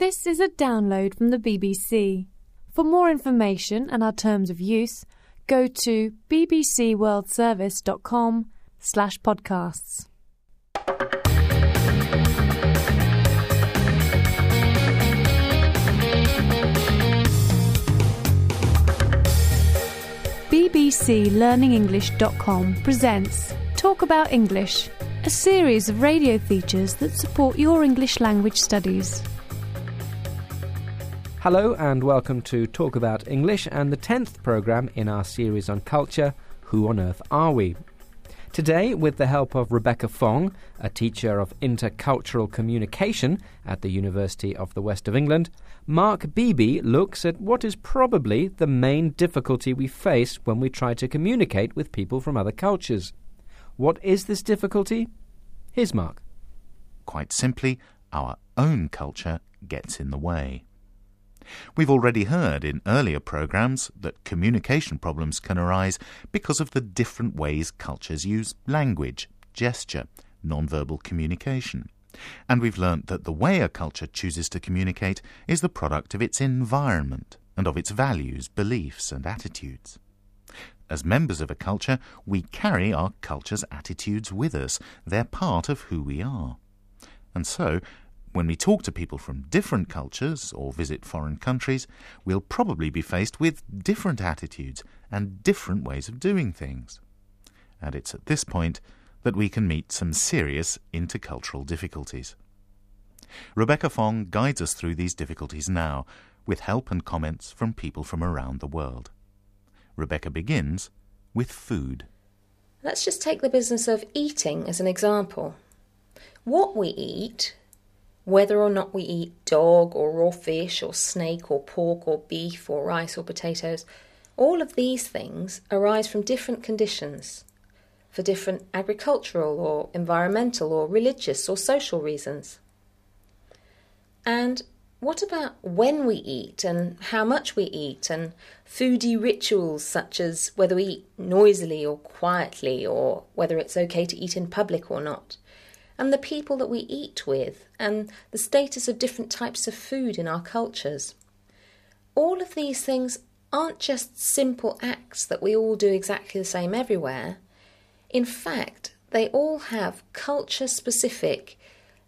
This is a download from the BBC. For more information and our terms of use, go to bbcworldservice.com/podcasts. bbclearningenglish.com presents Talk About English, a series of radio features that support your English language studies. Hello and welcome to Talk About English and the 10th programme in our series on culture, Who on Earth Are We? Today, with the help of Rebecca Fong, a teacher of intercultural communication at the University of the West of England, Mark Beebe looks at what is probably the main difficulty we face when we try to communicate with people from other cultures. What is this difficulty? Here's Mark. Quite simply, our own culture gets in the way. We've already heard in earlier programmes that communication problems can arise because of the different ways cultures use language, gesture, non-verbal communication. And we've learnt that the way a culture chooses to communicate is the product of its environment and of its values, beliefs and attitudes. As members of a culture, we carry our culture's attitudes with us. They're part of who we are. And so, when we talk to people from different cultures or visit foreign countries, we'll probably be faced with different attitudes and different ways of doing things. And it's at this point that we can meet some serious intercultural difficulties. Rebecca Fong guides us through these difficulties now, with help and comments from people from around the world. Rebecca begins with food. Let's just take the business of eating as an example. What we eat, whether or not we eat dog or raw fish or snake or pork or beef or rice or potatoes, all of these things arise from different conditions, for different agricultural or environmental or religious or social reasons. And what about when we eat and how much we eat, and foodie rituals such as whether we eat noisily or quietly, or whether it's okay to eat in public or not, and the people that we eat with, and the status of different types of food in our cultures? All of these things aren't just simple acts that we all do exactly the same everywhere. In fact, they all have culture-specific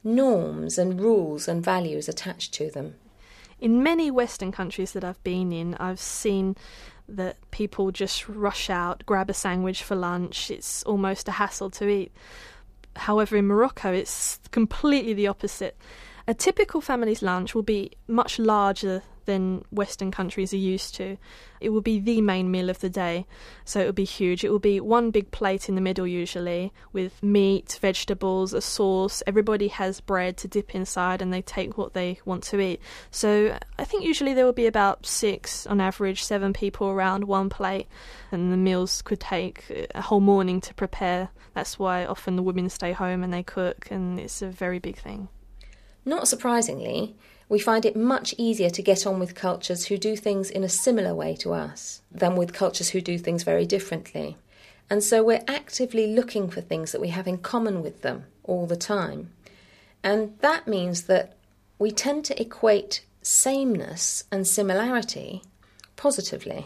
norms and rules and values attached to them. In many Western countries that I've been in, I've seen that people just rush out, grab a sandwich for lunch. It's almost a hassle to eat. However, in Morocco, it's completely the opposite. A typical family's lunch will be much larger than Western countries are used to. It will be the main meal of the day, so it will be huge. It will be one big plate in the middle usually, with meat, vegetables, a sauce. Everybody has bread to dip inside and they take what they want to eat. So I think usually there will be about 6, on average, 7 people around one plate, and the meals could take a whole morning to prepare. That's why often the women stay home and they cook, and it's a very big thing. Not surprisingly, we find it much easier to get on with cultures who do things in a similar way to us than with cultures who do things very differently. And so we're actively looking for things that we have in common with them all the time. And that means that we tend to equate sameness and similarity positively,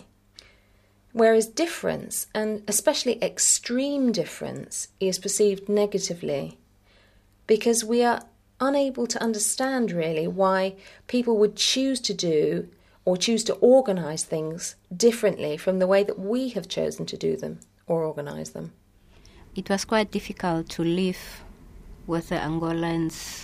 whereas difference, and especially extreme difference, is perceived negatively, because we are unable to understand really why people would choose to do or choose to organise things differently from the way that we have chosen to do them or organise them. It was quite difficult to live with the Angolans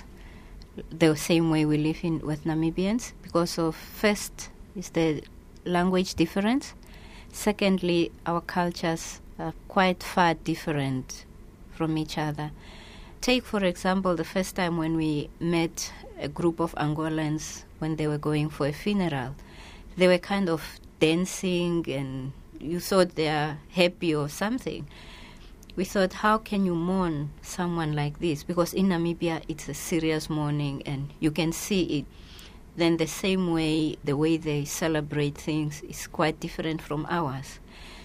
the same way we live with Namibians, because of, first, is the language difference. Secondly, our cultures are quite far different from each other. Take, for example, the first time when we met a group of Angolans when they were going for a funeral. They were kind of dancing and you thought they are happy or something. We thought, how can you mourn someone like this? Because in Namibia, it's a serious mourning and you can see it. Then the same way, the way they celebrate things is quite different from ours.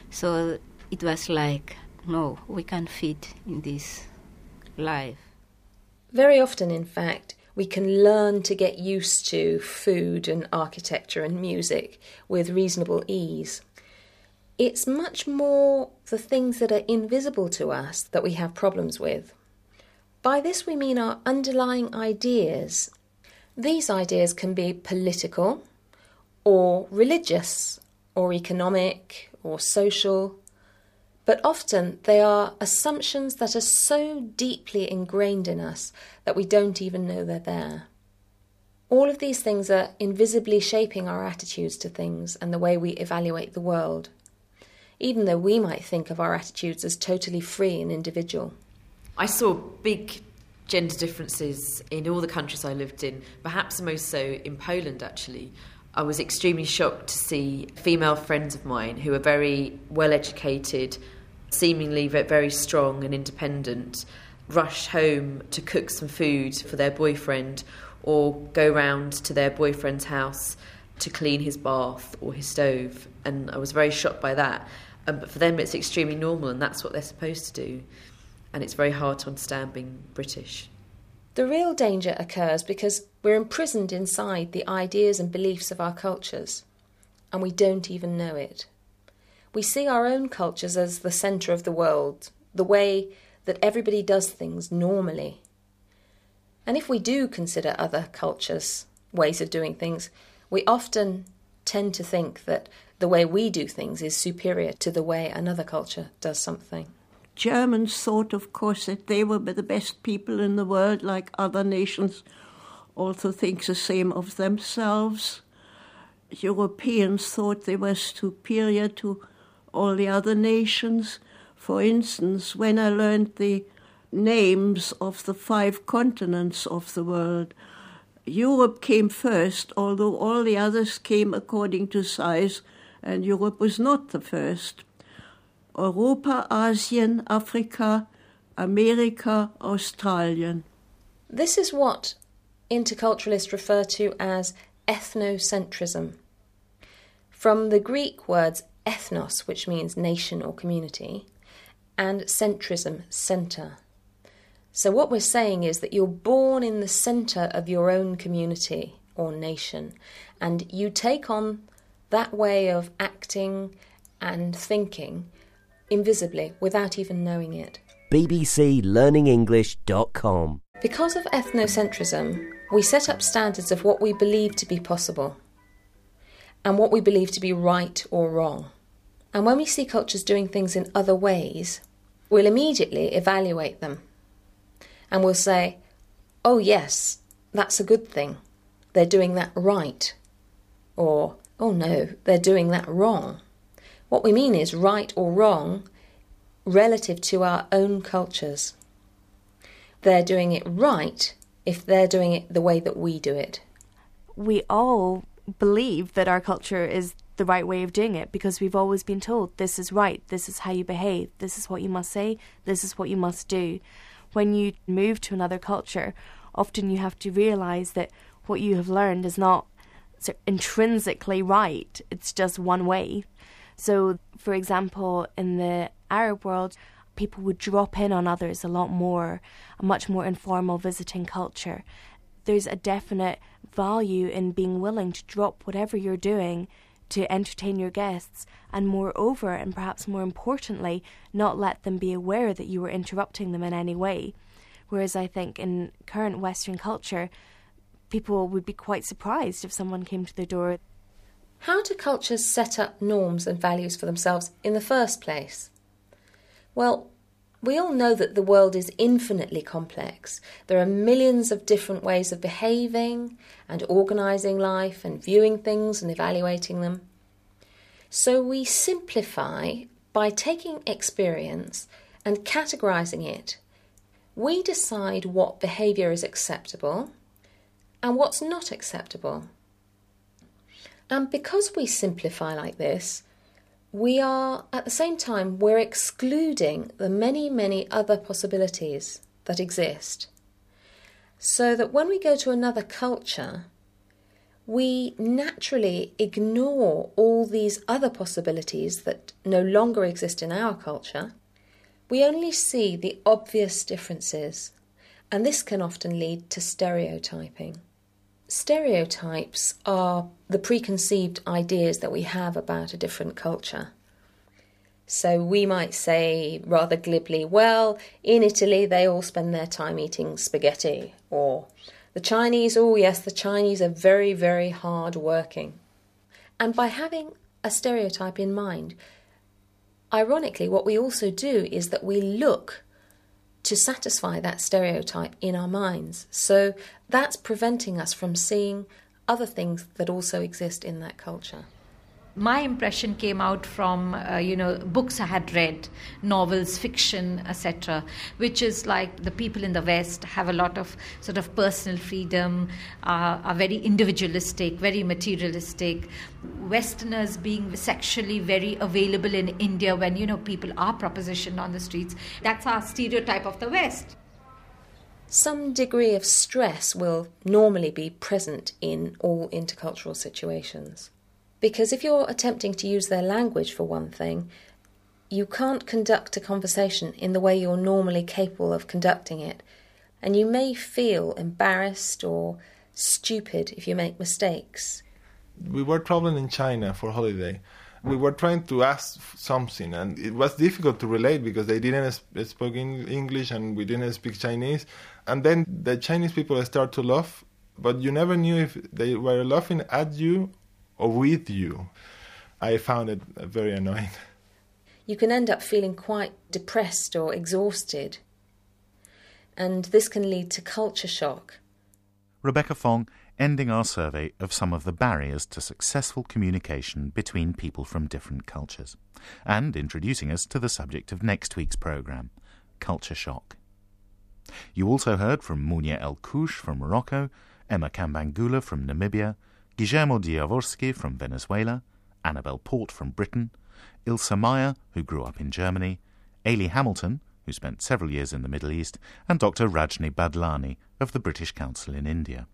So it was like, no, we can't fit in this life. Very often, in fact, We can learn to get used to food and architecture and music with reasonable ease. It's much more the things that are invisible to us that we have problems with. By this we mean our underlying ideas. These ideas can be political, or religious, or economic, or social, but often they are assumptions that are so deeply ingrained in us that we don't even know they're there. All of these things are invisibly shaping our attitudes to things and the way we evaluate the world, even though we might think of our attitudes as totally free and individual. I saw big gender differences in all the countries I lived in, perhaps most so in Poland actually. I was extremely shocked to see female friends of mine who are very well educated, seemingly very strong and independent, rush home to cook some food for their boyfriend or go round to their boyfriend's house to clean his bath or his stove. And I was very shocked by that. But for them it's extremely normal and that's what they're supposed to do. And it's very hard to understand being British. The real danger occurs because we're imprisoned inside the ideas and beliefs of our cultures, and we don't even know it. We see our own cultures as the centre of the world, the way that everybody does things normally. And if we do consider other cultures' ways of doing things, we often tend to think that the way we do things is superior to the way another culture does something. Germans thought, of course, that they were the best people in the world, like other nations also think the same of themselves. Europeans thought they were superior to all the other nations. For instance, when I learned the names of the 5 continents of the world, Europe came first, although all the others came according to size, and Europe was not the first. Europa, Asien, Africa, America, Australien. This is what interculturalists refer to as ethnocentrism. From the Greek words ethnos, which means nation or community, and centrism, centre. So what we're saying is that you're born in the centre of your own community or nation, and you take on that way of acting and thinking invisibly, without even knowing it. bbclearningenglish.com. Because of ethnocentrism, we set up standards of what we believe to be possible and what we believe to be right or wrong. And when we see cultures doing things in other ways, we'll immediately evaluate them. And we'll say, oh yes, that's a good thing. They're doing that right. Or, oh no, they're doing that wrong. What we mean is right or wrong relative to our own cultures. They're doing it right if they're doing it the way that we do it. We all believe that our culture is the right way of doing it because we've always been told this is right, this is how you behave, this is what you must say, this is what you must do. When you move to another culture, often you have to realise that what you have learned is not intrinsically right, it's just one way. So, for example, in the Arab world, people would drop in on others a lot more, a much more informal visiting culture. There's a definite value in being willing to drop whatever you're doing to entertain your guests, and moreover, and perhaps more importantly, not let them be aware that you were interrupting them in any way. Whereas I think in current Western culture, people would be quite surprised if someone came to their door. How do cultures set up norms and values for themselves in the first place? Well, we all know that the world is infinitely complex. There are millions of different ways of behaving and organising life and viewing things and evaluating them. So we simplify by taking experience and categorising it. We decide what behaviour is acceptable and what's not acceptable. And because we simplify like this, we are, at the same time, we're excluding the many, many other possibilities that exist. So that when we go to another culture, we naturally ignore all these other possibilities that no longer exist in our culture. We only see the obvious differences, And this can often lead to stereotyping. Stereotypes are the preconceived ideas that we have about a different culture. So we might say rather glibly, well, in Italy they all spend their time eating spaghetti. Or the Chinese, oh yes, the Chinese are very, very hard working. And by having a stereotype in mind, ironically, what we also do is that we look to satisfy that stereotype in our minds. So that's preventing us from seeing other things that also exist in that culture. My impression came out from, books I had read, novels, fiction, etc., which is like the people in the West have a lot of sort of personal freedom, are very individualistic, very materialistic. Westerners being sexually very available in India when, people are propositioned on the streets. That's our stereotype of the West. Some degree of stress will normally be present in all intercultural situations. Because if you're attempting to use their language for one thing, you can't conduct a conversation in the way you're normally capable of conducting it, and you may feel embarrassed or stupid if you make mistakes. We were traveling in China for holiday. We were trying to ask something, and it was difficult to relate because they didn't speak English and we didn't speak Chinese. And then the Chinese people start to laugh, but you never knew if they were laughing at you or with you. I found it very annoying. You can end up feeling quite depressed or exhausted, and this can lead to culture shock. Rebecca Fong ending our survey of some of the barriers to successful communication between people from different cultures, and introducing us to the subject of next week's programme, culture shock. You also heard from Munia El Kouch from Morocco, Emma Kambangula from Namibia, Guillermo Diavorsky from Venezuela, Annabel Port from Britain, Ilse Meyer, who grew up in Germany, Ailey Hamilton, who spent several years in the Middle East, and Dr. Rajni Badlani of the British Council in India.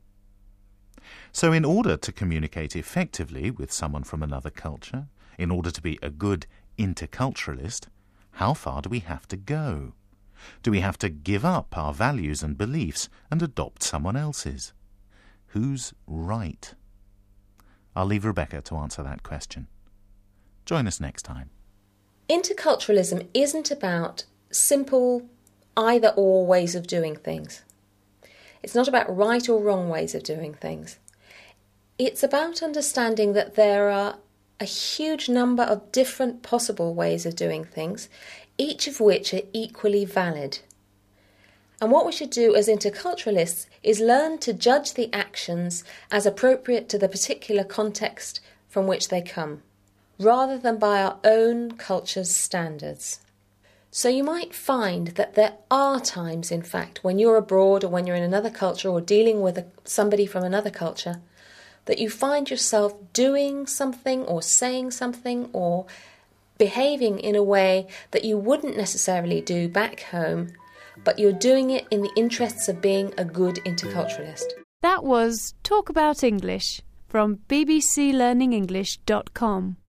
So in order to communicate effectively with someone from another culture, in order to be a good interculturalist, how far do we have to go? Do we have to give up our values and beliefs and adopt someone else's? Who's right? I'll leave Rebecca to answer that question. Join us next time. Interculturalism isn't about simple either-or ways of doing things. It's not about right or wrong ways of doing things. It's about understanding that there are a huge number of different possible ways of doing things, each of which are equally valid. And what we should do as interculturalists is learn to judge the actions as appropriate to the particular context from which they come, rather than by our own culture's standards. So you might find that there are times, in fact, when you're abroad or when you're in another culture or dealing with somebody from another culture, that you find yourself doing something or saying something or behaving in a way that you wouldn't necessarily do back home, but you're doing it in the interests of being a good interculturalist. That was Talk About English from bbclearningenglish.com.